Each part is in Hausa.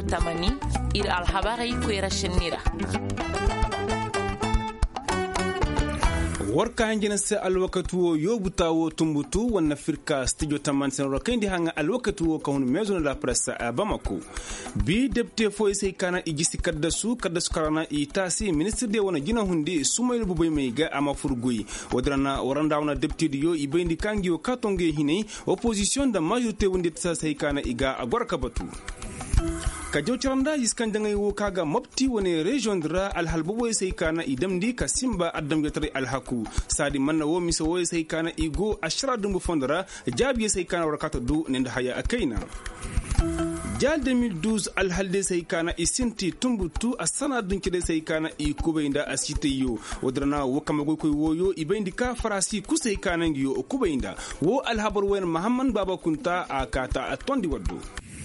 tamani ira alhabari kwera shinira warka hanjina se alwakatu yo butawo tumbutu wana firka studio taman sen rokendi hanga alwakatu ka hun maison de la presse a Bamako bi deputé fo ise kana igisi kaddasu karana itasi ministre de wana jina hundi Soumaïla Boubèye Maïga ama furgoyi wadrana waranda wana deputé yo ibendi kangi o katonge hine opposition da majorité wonde tsa sai kana iga agwarka batu ka jawcaranda yiskan dangay wo kaga mopti woni région dra alhalbobo sai kana idamdi ka simba addam jotare alhaku sadi manna wo miso wo sai kana igo ashra dumbu fondara jabi sai kana warkata du nenda haya akaina jal 2012 alhalde sai kana isinti tumbutu asana dunkide sai kana ikubeinda asiteyo wodrana wo kamago koy woyo ibendi ka farasi kusai kana ngiyo kubeinda wo alhabar wen Muhammad Baba Kunta akata atondi waddu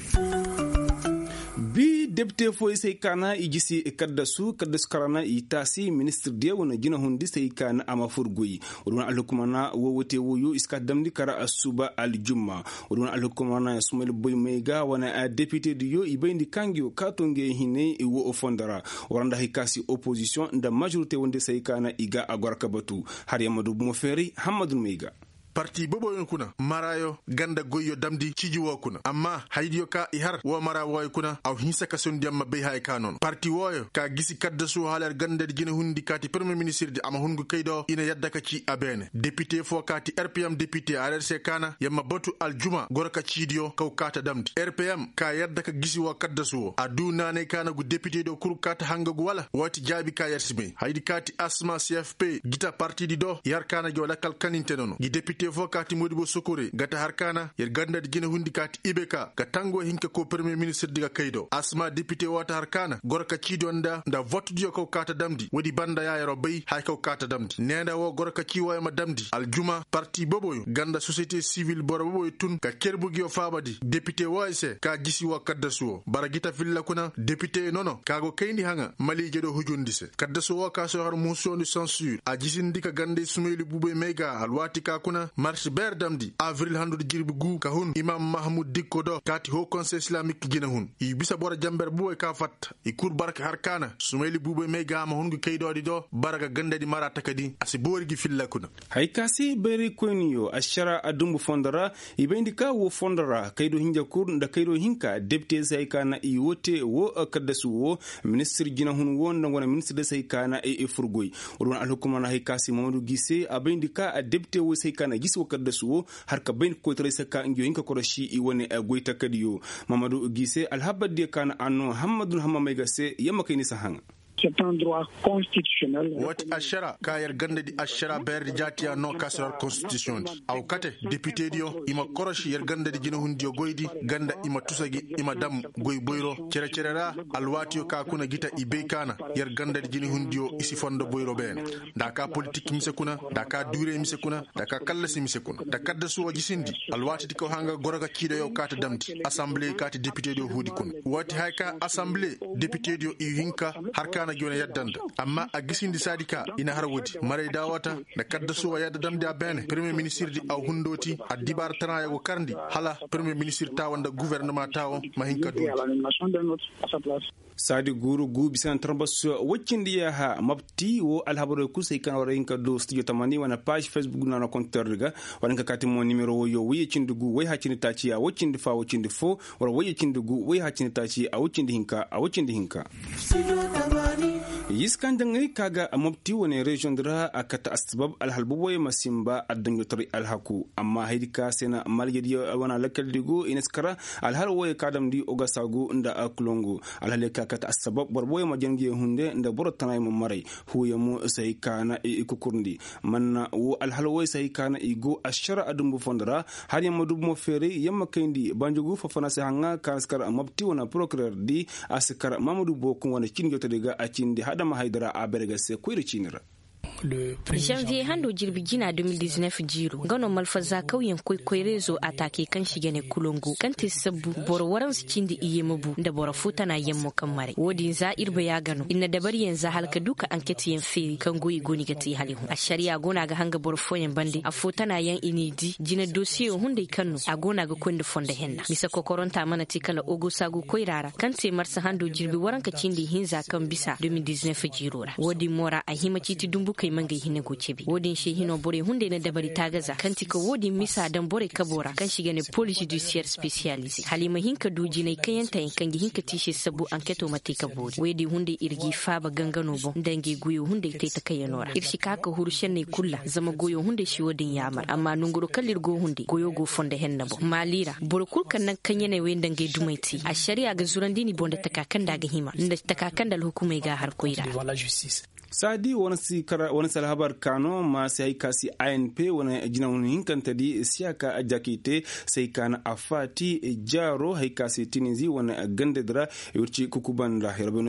bi deputé fo sai kana igisi kaddasu karana itasi ministre de wona jina hundi sai kana ama furgoyi wona alhukumana wowote woyo iska damdi kara asuba aljumma wona alhukumana Soumaïla Boubèye Maïga wana député de yo ibendi kangio katonge hine wo ofondara waranda hikasi opposition da majorité wonde sai kana iga agwarka batu har Yamadou Moferi Hamadou Maïga parti bobo kuna marayo ganda goyo damdi ciji wo kuna amma haydiyo ka ihar wo mara woy kuna aw hinsa ka son diam be hay kanon parti woyo ka gisi kadda su halar ganda gine hundi kati premier ministre di ama hungu kaydo ina yadda ka ci abene député fo kati RPM député RC kana yamma batu aljuma gorka cidiyo kaw kata damdi RPM ka yadda ka gisi wo kadda su aduna ne kana gu député do kur kata hanga gu wala wati jabi ka yersime haydi kati asma CFP gita parti di do yar kana jo lakal kaninte nono gi député fokati Modibo Sokore gata harkana yer ganda gine hundi kati ibeka ga tango hinka ko premier ministre diga kaydo asma député wata harkana gorka cidonda nda vote dio ko kata damdi wodi banda ya yaro bay hay ko kata damdi nenda wo gorka ciwo ma damdi aljuma parti boboyo ganda société civile borobo tun ka kerbugi o fabadi député waise ka gisi wa kaddaso baragita filla kuna député nono kago kayndi hanga mali jedo hujundise kaddaso ka so har motion de censure a gisindi ka gande Soumaïla Boubèye Maïga alwati ka kuna marche ber damdi avril handu jirbi gu ka hun imam Mahmoud Dikko do kati ho conseil islamique gina hun i bisa bora jamber buwe ka fat i kur baraka harkana Soumaïla Boubèye Maïga ma hungu kaydo di do baraga ganda di marata kadi asi borgi filla kuna haykasi beri koniyo ashara adumbu fondara ibendi ka wo fondara kaydo hinja kur nda kaydo hinka deputé sai kana i wote wo kaddasu wo ministre gina hun wo ndangona ministre sai kana e furgoy won alhukumana haykasi Mamadou Gissé abendi ka deputé wo sai kana gisi wakadda suwo har ka bain ko tare saka ingiyo inka koroshi i woni goita kadiyo Mamadou Gissé alhabadi kana anno Hamadou Maïga se yamma kayni sahanga c'est un droit constitutionnel. What ashara kayar ganda di ashara ber jatiya no kasar constitution aw kate député dio ima koroshi yer ganda di jino hundio goydi ganda ima tusagi ima dam goy boyro cerera alwatiyo ka kuna gita ibe kana yer ganda di jino hundio isi fondo boyro ben daka politique mise kuna daka dure mise kuna daka kallasi mise kuna dakadda suwa gisindi alwati diko hanga goroga kido yo kata damti assemblée kati député dio hudi kun wati hayka assemblée député dio i hinka harka na jona yaddanda amma a gisindi sadika ina har wodi maray dawata da kadda suwa yadda damdi a bene premier ministre di aw hundoti a dibar tana yago karndi hala premier ministre tawanda gouvernement tawo mahinka du sadi guru gu bisan trambas waccindi ya ha mabti wo alhabaro kusay kan wara hinka do studio tamani wana page facebook na compteur riga wana kati mo numero wo yo wiye cindugu way ha cindi taci a waccindi fa waccindi fo wala waye cindugu way ha cindi taci a waccindi hinka yiskan dangai kaga mabti woni region dra akata asbab alhalboy masimba adangotori alhaku amma haydika sena malgedi wana lakal digo ineskara alhalwoy kadam di ogasagu nda aklongo alhaleka kata asbab borboy majangi hunde nda borotanay mo maray huya mo say kana ikukurndi manna wo alhalwoy say kana igo ashara adumbu fondara har yamadu mo fere yamma kayndi banjogu fofana se hanga kanskar mabti wana procureur di askar Mamadou Bokum wana cingoto diga acindi Adama Haidara a berga se kuiri cinira janvier hando jirbi gina 2019 jiro gano malfaza kauyen koirezo atake kan shige ne kulongo kan te sabu boro waran su cindi iye mabu da boro futa na yammo kan mare wodin za irba ya gano inna dabar yanzu halka duka anketi yan feri kan goyi goni gati halihu a shari'a gona ga hanga boro foyen bande a futa na yan inidi jina dosiye hunde kanu a gona ga kwanda fonda henna bisa kokoronta mana tikala ogo sagu koirara kan te marsa hando jirbi waran ka cindi hinza kan bisa 2019 jirora wodin mora a himaci ti dumbu kai mangai hine goce bi wodin she hino bore hunde na dabari tagaza kan tika wodin misa dan bore kabora kan shiga ne police judiciaire spécialisé halima hinka duji ne kayanta kan gi hinka tishe sabu enquête matika bodi wedi hunde irgi faba gangano bo dange guyo hunde tai ta kayanora irshi kaka hurushen ne kulla zama goyo hunde shi wodin yamar amma nunguro kallir go hunde goyo go fonda henna bo malira burkul kan nan kanya ne wen dange dumaiti a shari'a ga zurandini bonda takakan daga hima inda takakan dal hukumai ga har koira sadi wani salhabar kano ma sai kasi ANP wani jina wani hinkanta di siyaka jakite sai kana afati jaro haikasi tinizi wani gandadra yurci kukuban da herbenu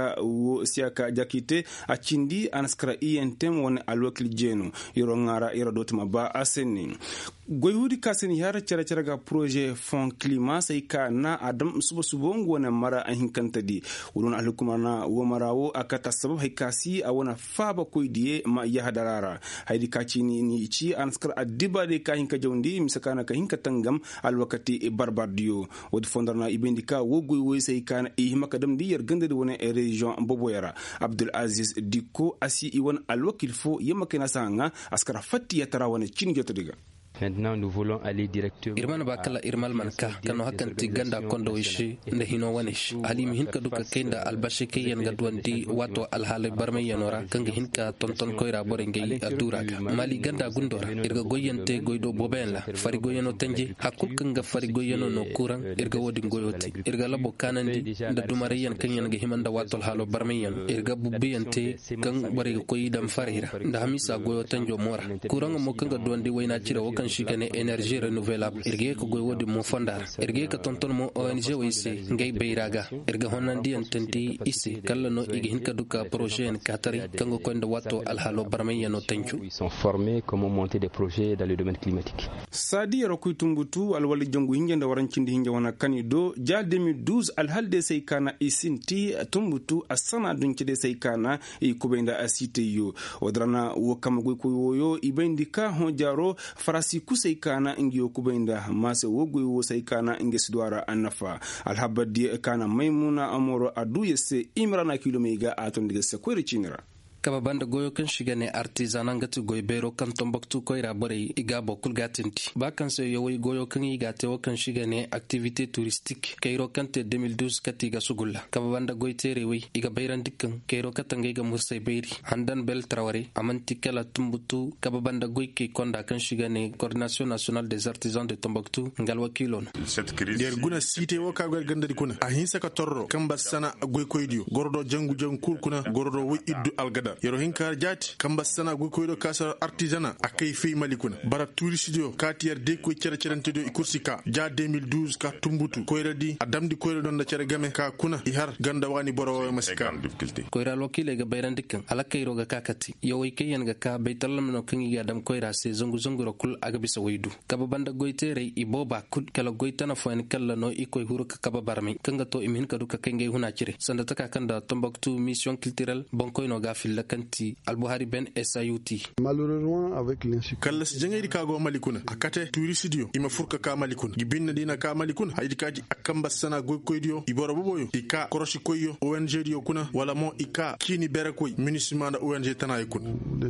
siyaka jakite a cindi anaskara iyentem wani alwakil jenu yorongara iradotuma ba aseni goyhudi kasini har cara ga projet fond climat sai kana adam subongo wani mara a hinkanta di wulun alhukuma na wamarawo akata sabab haikasi a wana faba koydiye ma ya hadarara haidi kaci ni ci anskar adiba de ka hinka jawndi misakana ka hinka tangam alwakati barbardiyo wodi fondarna ibendika wogoy woy sai kana himaka dam di yer gande de wona region boboyara Abdul Aziz Dikko asi iwan alwakil fo yemakena sanga askara fatti ya tarawana cin jotodiga. Maintenant nous voulons aller directement irman bakala irmal manka kanu hakan tiganda kondo wishi nda hino wanish halim hinka duka kenda albashi kayen gadwandi wato alhale barme yanora kanga hinka tonton koira borengei adura mali ganda gundora irga goyente goydo bobenla fari goyeno tanje hakul kanga fari goyeno no kurang irga wodin goyoti irga labo kanandi nda dumariyan kanyan ga himanda wato alhalo barme yan irga bubbiyante kan bari koyidam farira nda hamisa goyotanjo mora kurang mo kanga dondi wayna cira wakan shigane énergie renouvelable irge ko goy wodi mo fondar irge ka tonton mo ONG wise ngay beiraga irga honandi ententi isi kala no igi hinka duka projet en katari kango ko ndo wato alhalo barmay no tenchu ils sont formés comment monter des projets dans le domaine climatique sadi rokuy tumbutu alwali jongu hinjenda warancindi hinja wana kanido ja 2012 alhalde seykana isinti tumbutu asana duncede seykana e kubenda asite yo odrana wakam goy ko yo ibendika honjaro farasi kusai kana ingiyo kubenda mase wogoy wo sai kana ingesidwara annafa alhabadi kana maimuna amoro adu yese imrana kilomega atondiga sekwere chinira kaba banda goyo kan shiga ne artisanan gatu goy bero kan tombaktu koira bore igabo kulgatinti ba kan se yoy goyo kan igate wo kan shiga ne activité touristique kairo kante 2012 katiga sugulla kaba banda goy tere wi iga bayran dikkan kairo katanga ga mursay bayri handan bel trawari amanti kala tumbutu kaba banda goy ke konda kan shiga ne coordination nationale des artisans de Tombouctou ngal wakilon cette crise der guna site wo ka gal gandadi kuna a hinsa ka torro kamba sana goy koydio gordo jangu kul kuna gordo wo iddu algada yoro hinkar jati kamba sana go koydo kasar artisana akay fey malikuna bara touriste katiyar de ko cercerante do ikursika ja 2012 ka tumbutu koyradi adamdi koydo don da cere game ka kuna ihar ganda wani boro masika difficulté koyra lokile ga bayrandikan alakayro ga kakati yoy kayen ga ka baytalam no kangi ga dam koyra se zongu rokul aga bisa waydu kaba banda goytere iboba kul kala goytana fo en kala no ikoy huruka kaba barmi kanga to imin ka duka kangay huna cire sanda taka kanda Tombouctou mission culturelle bonkoy no ga fil kanti Al-Buhari Ben SAUT malheureusement avec l'insécurité kallas jangay kago malikuna akate touriste ima furka ka malikuna gibinna dina ka malikuna haydi kaji akamba sana goy koydio iboro boboyo ika koroshi koyo ONG dio kuna wala mo ika kini bere koy municipal ONG tanay kun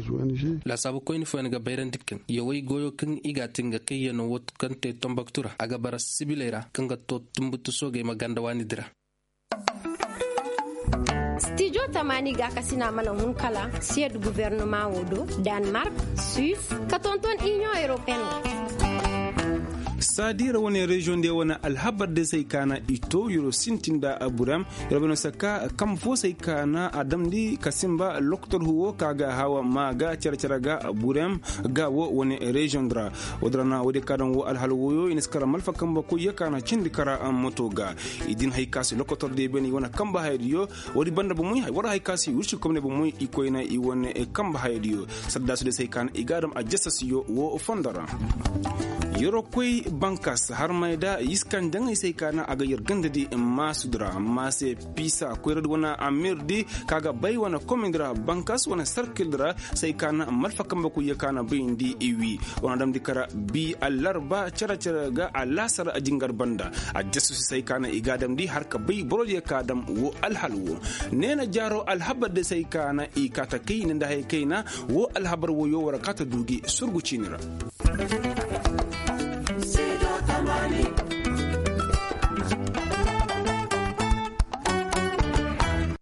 la sabu koy ni fo en ga bayran dikkan yoy goyo kan iga tinga kayeno wot kante Tombouctou aga bara sibilera kanga to tumbutu soge maganda wani dira Studio Tamani ga kasina mana hunkala sied gouvernement wodo Denmark, Suisse, katonton Union Européenne. sadira wani region de wani alhabar da sai kana ito yoro sintinda aburam yoro saka kam fo sai kana adamdi kasimba loktor huwo kaga hawa maga charcharaga aburam ga wo wani region dra wadrana wode kadan wo alhalwoyo iniskara malfa kamba ko yakana cindi kara motoga idin haykasi lokotor de beni wona kamba haydiyo wodi banda bu muy wara haykasi wurci komne bu muy ikoyna I woni kamba haydiyo sadda su de sai kana igadam a jassasiyo wo fondara yoro koy bankas har mayda yiskan dangai sai kana aga yarganda di masudra mase pisa koyred wana amirdi kaga bay wana komindra bankas wana circledra sai kana malfa kamba ku yakana bayindi iwi wana dam dikara bi alarba cara ga alasar ajingar banda a jassu sai kana igadam di har ka bay borodi ka dam wo alhalwo nena jaro alhabad sai kana ikata kayna da hay kayna wo alhabar wo yo warakata dugi surgu cinira.